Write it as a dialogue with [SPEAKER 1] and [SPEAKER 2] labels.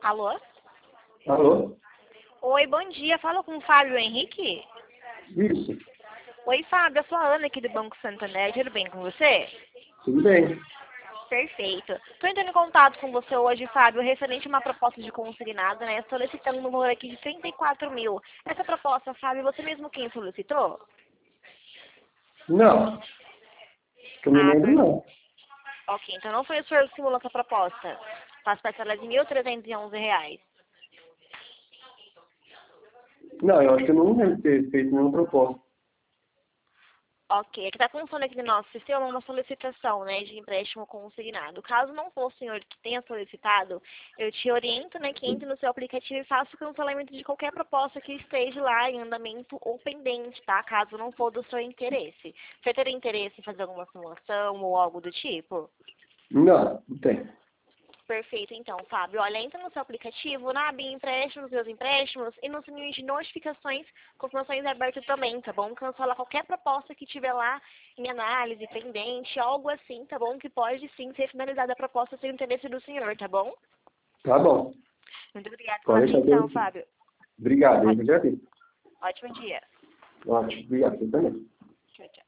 [SPEAKER 1] Alô?
[SPEAKER 2] Alô?
[SPEAKER 1] Oi, bom dia. Fala com o Fábio Henrique?
[SPEAKER 2] Isso.
[SPEAKER 1] Oi, Fábio. Eu sou a Ana aqui do Banco Santander. Tudo bem com você?
[SPEAKER 2] Tudo bem.
[SPEAKER 1] Perfeito. Estou entrando em contato com você hoje, Fábio, referente a uma proposta de consignado, né? Solicitando um valor aqui de 34 mil. Essa proposta, Fábio, você mesmo quem solicitou?
[SPEAKER 2] Não. Que eu me lembro, não.
[SPEAKER 1] Ok, então não foi o senhor que simulou essa proposta. Faz parcela de R$ 1.311.
[SPEAKER 2] Não, eu acho que eu não lembro de ter feito nenhuma proposta.
[SPEAKER 1] Ok, é que está constando aqui no nosso sistema uma solicitação, né, de empréstimo consignado. Caso não for o senhor que tenha solicitado, eu te oriento, né, que entre no seu aplicativo e faça o cancelamento de qualquer proposta que esteja lá em andamento ou pendente, tá? Caso não for do seu interesse. Você teria interesse em fazer alguma simulação ou algo do tipo?
[SPEAKER 2] Não, não tem.
[SPEAKER 1] Perfeito, então, Fábio. Olha, entra no seu aplicativo, na aba empréstimos, meus empréstimos, e no sininho de notificações, confirmações abertas também, tá bom? Cancela qualquer proposta que tiver lá em análise, pendente, algo assim, tá bom? Que pode sim ser finalizada a proposta sem o interesse do senhor, tá bom?
[SPEAKER 2] Tá bom.
[SPEAKER 1] Muito obrigada pela
[SPEAKER 2] Pode deixar
[SPEAKER 1] atenção,
[SPEAKER 2] bem.
[SPEAKER 1] Fábio.
[SPEAKER 2] Obrigado, eu agradeço.
[SPEAKER 1] Ótimo dia.
[SPEAKER 2] Ótimo, obrigado, você também.
[SPEAKER 1] Tchau, tchau.